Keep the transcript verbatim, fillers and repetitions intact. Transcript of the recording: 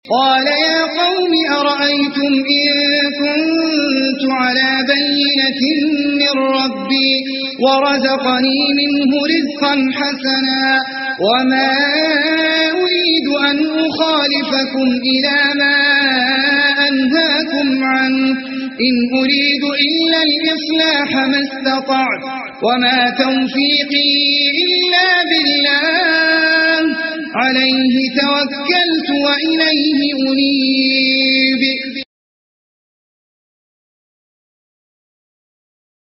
قال يا قوم أرأيتم إن كنت على بينة من ربي ورزقني منه رزقا حسنا وما أريد أن أخالفكم إلى ما أنهاكم عنه إن أريد إلا الإصلاح ما استطعت وما توفيقي إلا بالله عليه توكلت وإليه أنيب.